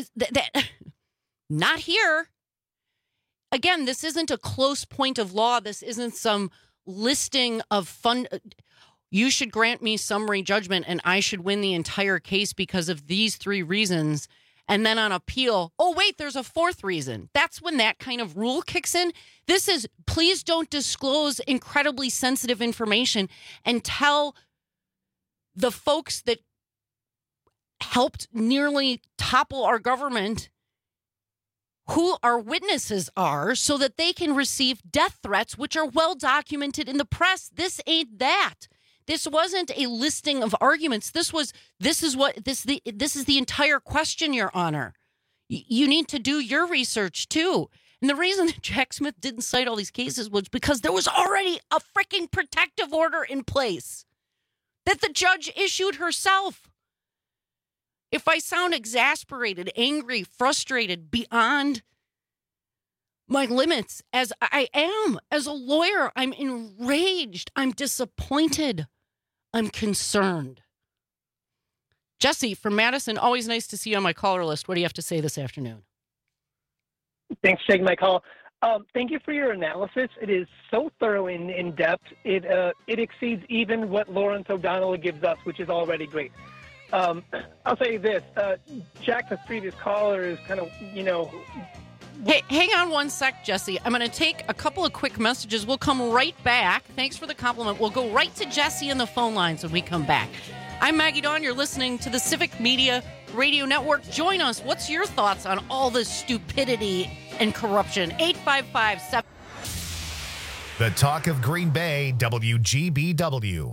not here. Again, this isn't a close point of law. This isn't some listing of you should grant me summary judgment and I should win the entire case because of these 3 reasons. And then on appeal, oh, wait, there's a 4th reason. That's when that kind of rule kicks in. This is, please don't disclose incredibly sensitive information and tell the folks that helped nearly topple our government who our witnesses are so that they can receive death threats, which are well documented in the press. This ain't that. This wasn't a listing of arguments. This is the entire question, Your Honor. You need to do your research too. And the reason that Jack Smith didn't cite all these cases was because there was already a freaking protective order in place that the judge issued herself. If I sound exasperated, angry, frustrated, beyond my limits, as I am, as a lawyer, I'm enraged, I'm disappointed, I'm concerned. Jesse from Madison, always nice to see you on my caller list. What do you have to say this afternoon? Thanks for taking my call. Thank you for your analysis. It is so thorough and in-depth. It exceeds even what Lawrence O'Donnell gives us, which is already great. I'll say this. Jack, the previous caller, is kind of, Hey, hang on one sec, Jesse. I'm going to take a couple of quick messages. We'll come right back. Thanks for the compliment. We'll go right to Jesse in the phone lines when we come back. I'm Maggie Dawn. You're listening to the Civic Media Radio Network. Join us. What's your thoughts on all this stupidity and corruption? 855-7. The talk of Green Bay, WGBW.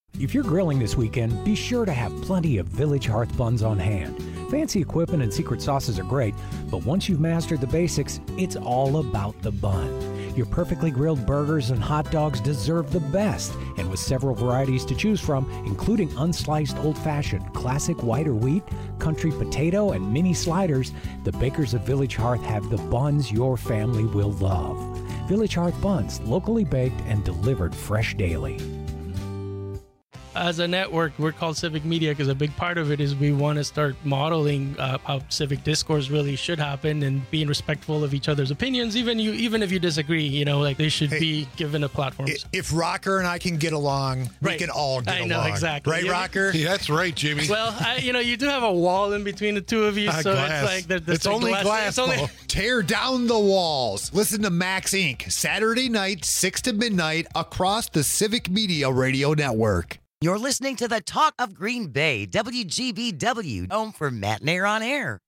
If you're grilling this weekend, be sure to have plenty of Village Hearth buns on hand. Fancy equipment and secret sauces are great, but once you've mastered the basics, it's all about the bun. Your perfectly grilled burgers and hot dogs deserve the best, and with several varieties to choose from, including unsliced old-fashioned, classic white or wheat, country potato, and mini sliders, the bakers of Village Hearth have the buns your family will love. Village Hearth buns, locally baked and delivered fresh daily. As a network, we're called Civic Media because a big part of it is we want to start modeling how civic discourse really should happen and being respectful of each other's opinions. Even if you disagree, like they should be given a platform. If Rocker and I can get along, we can all get along. I know, exactly. Right, Rocker? Yeah, that's right, Jimmy. Well, you do have a wall in between the two of you, so glass. it's like it's only glass. Tear down the walls. Listen to Max Inc. Saturday night, 6 to midnight, across the Civic Media Radio Network. You're listening to the Talk of Green Bay, WGBW, home for Matt and Air on Air.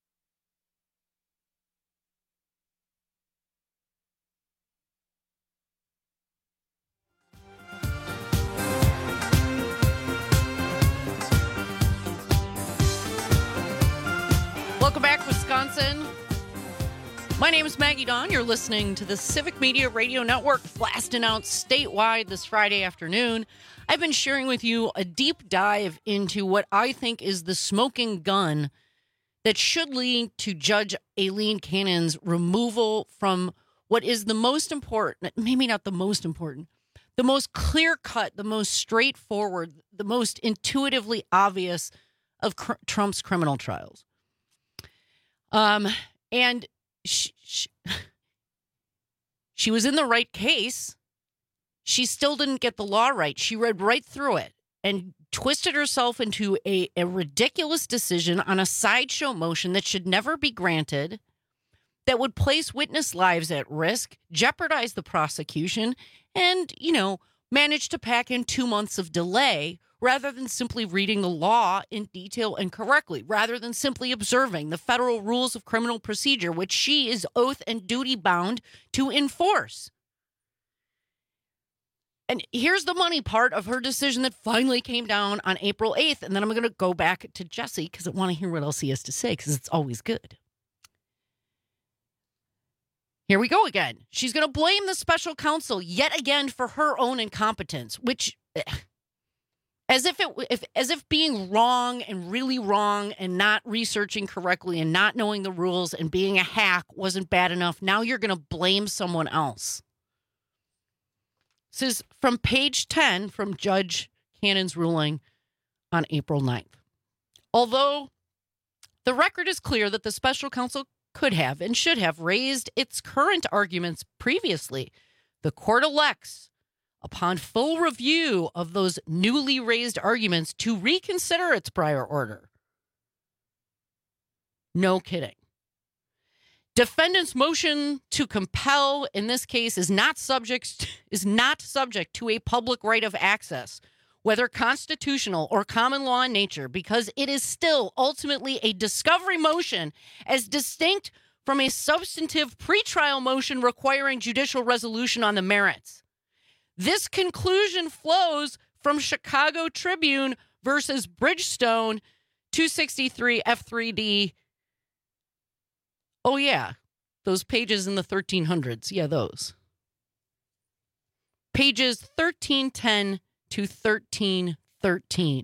Welcome back, Wisconsin. My name is Maggie Dawn. You're listening to the Civic Media Radio Network, blasting out statewide this Friday afternoon. I've been sharing with you a deep dive into what I think is the smoking gun that should lead to Judge Aileen Cannon's removal from what is the most important, maybe not the most important, the most clear-cut, the most straightforward, the most intuitively obvious of Trump's criminal trials. And she was in the right case. She still didn't get the law right. She read right through it and twisted herself into a ridiculous decision on a sideshow motion that should never be granted, that would place witness lives at risk, jeopardize the prosecution, and, manage to pack in 2 months of delay rather than simply reading the law in detail and correctly, rather than simply observing the federal rules of criminal procedure, which she is oath and duty bound to enforce. And here's the money part of her decision that finally came down on April 8th. And then I'm going to go back to Jesse because I want to hear what else he has to say because it's always good. Here we go again. She's going to blame the special counsel yet again for her own incompetence, which, as if being wrong and really wrong and not researching correctly and not knowing the rules and being a hack wasn't bad enough. Now you're going to blame someone else. This is from page 10 from Judge Cannon's ruling on April 9th. Although the record is clear that the special counsel could have and should have raised its current arguments previously, the court elects, upon full review of those newly raised arguments, to reconsider its prior order. No kidding. Defendant's motion to compel, in this case, is not subject to a public right of access, whether constitutional or common law in nature, because it is still ultimately a discovery motion as distinct from a substantive pretrial motion requiring judicial resolution on the merits. This conclusion flows from Chicago Tribune versus Bridgestone, 263 F3D. Oh, yeah, those pages in the 1300s. Yeah, those. Pages 1310 to 1313.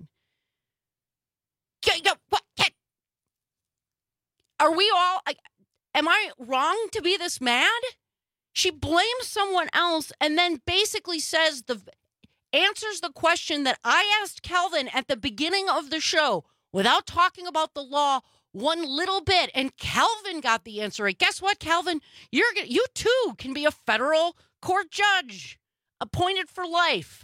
Are we all... Am I wrong to be this mad? She blames someone else and then basically answers the question that I asked Calvin at the beginning of the show without talking about the law one little bit, and Calvin got the answer right. Guess what, Calvin? You too can be a federal court judge, appointed for life.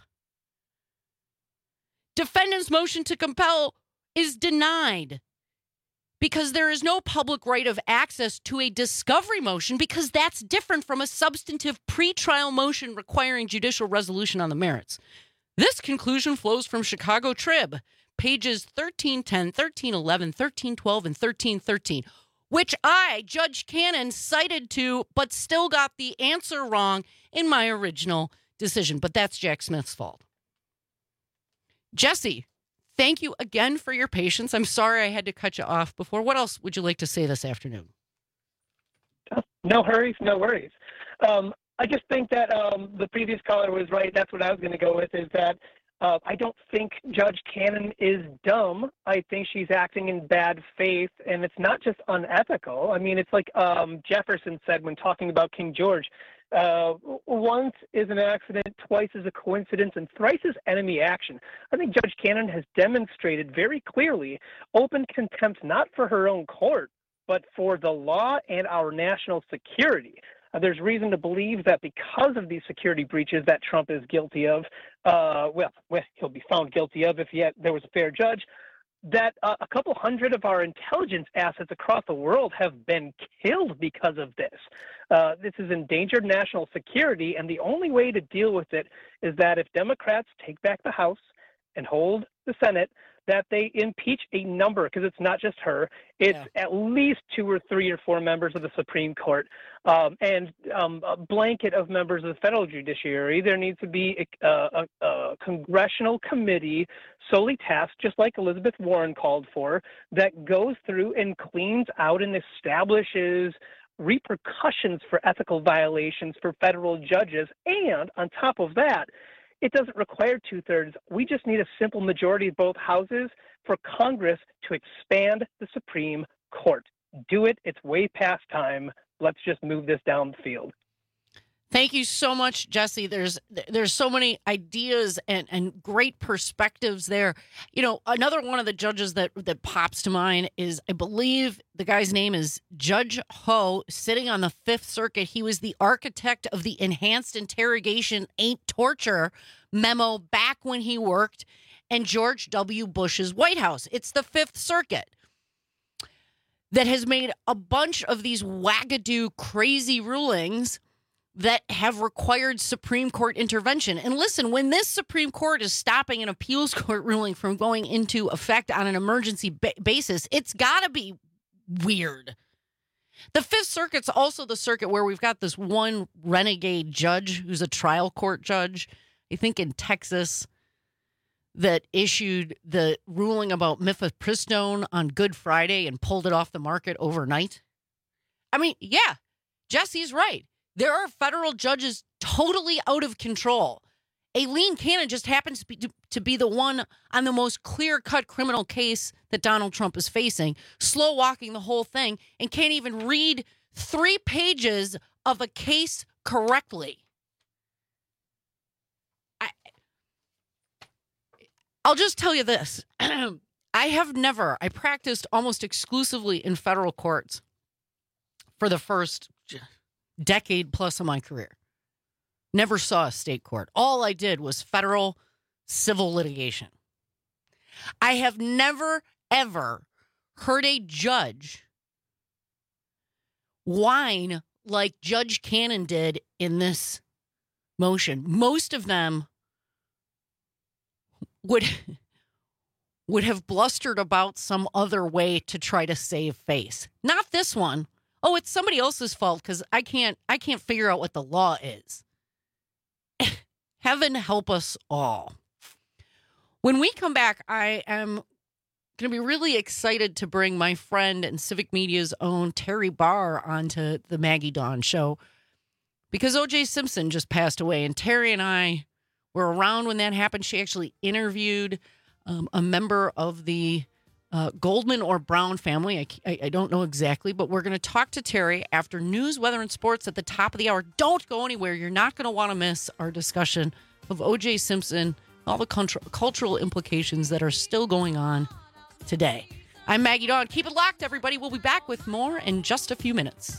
Defendant's motion to compel is denied because there is no public right of access to a discovery motion, because that's different from a substantive pretrial motion requiring judicial resolution on the merits. This conclusion flows from Chicago Trib, pages 1310, 1311, 1312, and 1313, which I, Judge Cannon, cited to, but still got the answer wrong in my original decision. But that's Jack Smith's fault. Jesse, thank you again for your patience. I'm sorry I had to cut you off before. What else would you like to say this afternoon? No hurries, no worries. I just think that the previous caller was right. That's what I was going to go with, is that I don't think Judge Cannon is dumb. I think she's acting in bad faith, and it's not just unethical. I mean, it's like Jefferson said when talking about King George. Once is an accident, twice is a coincidence, and thrice is enemy action. I think Judge Cannon has demonstrated very clearly open contempt not for her own court, but for the law and our national security. There's reason to believe that because of these security breaches that Trump is guilty of, well, he'll be found guilty of if yet there was a fair judge, that a couple hundred of our intelligence assets across the world have been killed because of this. This is endangered national security, and the only way to deal with it is that if Democrats take back the House and hold the Senate, that they impeach a number, because it's not just her. It's at least 2 or 3 or 4 members of the Supreme Court and a blanket of members of the federal judiciary. There needs to be a congressional committee solely tasked, just like Elizabeth Warren called for, that goes through and cleans out and establishes repercussions for ethical violations for federal judges. And on top of that, it doesn't require 2/3. We just need a simple majority of both houses for Congress to expand the Supreme Court. Do it. It's way past time. Let's just move this down the field. Thank you so much, Jesse. There's so many ideas and great perspectives there. You know, another one of the judges that pops to mind is, I believe the guy's name is Judge Ho, sitting on the Fifth Circuit. He was the architect of the Enhanced Interrogation Ain't Torture memo back when he worked in George W. Bush's White House. It's the Fifth Circuit that has made a bunch of these wagadoo, crazy rulings that have required Supreme Court intervention. And listen, when this Supreme Court is stopping an appeals court ruling from going into effect on an emergency basis, it's got to be weird. The Fifth Circuit's also the circuit where we've got this one renegade judge who's a trial court judge, I think in Texas, that issued the ruling about mifepristone on Good Friday and pulled it off the market overnight. I mean, yeah, Jesse's right. There are federal judges totally out of control. Aileen Cannon just happens to be the one on the most clear-cut criminal case that Donald Trump is facing, slow-walking the whole thing, and can't even read 3 pages of a case correctly. I'll just tell you this. I practiced almost exclusively in federal courts for the first decade plus of my career. Never saw a state court. All I did was federal civil litigation. I have never, ever heard a judge whine like Judge Cannon did in this motion. Most of them would have blustered about some other way to try to save face. Not this one. Oh, it's somebody else's fault because I can't figure out what the law is. Heaven help us all. When we come back, I am going to be really excited to bring my friend and Civic Media's own Terry Barr onto the Maggie Dawn show, because O.J. Simpson just passed away, and Terry and I were around when that happened. She actually interviewed a member of the Goldman or Brown family. I don't know exactly, but we're going to talk to Terry after news, weather, and sports at the top of the hour. Don't go anywhere. You're not going to want to miss our discussion of O.J. Simpson, all the cultural implications that are still going on today. I'm Maggie Dawn. Keep it locked, everybody. We'll be back with more in just a few minutes.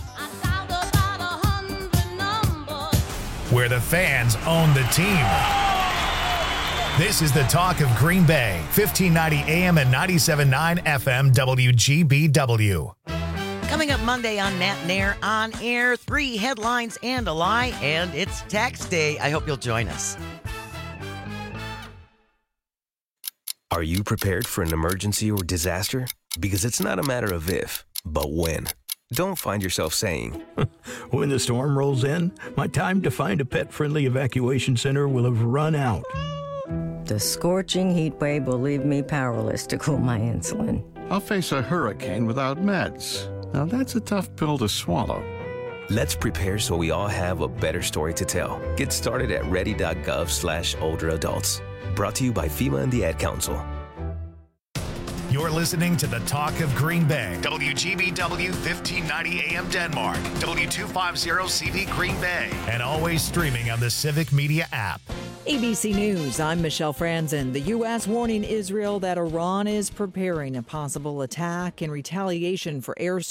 Where the fans own the team. This is the talk of Green Bay, 1590 AM and 97.9 FM WGBW. Coming up Monday on Nat Nair On Air, 3 headlines and a lie, and it's tax day. I hope you'll join us. Are you prepared for an emergency or disaster? Because it's not a matter of if, but when. Don't find yourself saying, when the storm rolls in, my time to find a pet-friendly evacuation center will have run out. The scorching heat wave will leave me powerless to cool my insulin. I'll face a hurricane without meds. Now that's a tough pill to swallow. Let's prepare so we all have a better story to tell. Get started at ready.gov/older adults. Brought to you by FEMA and the Ad Council. You're listening to the Talk of Green Bay. WGBW 1590 AM Denmark. W250CV Green Bay. And always streaming on the Civic Media app. ABC News, I'm Michelle Franzen. The U.S. warning Israel that Iran is preparing a possible attack in retaliation for air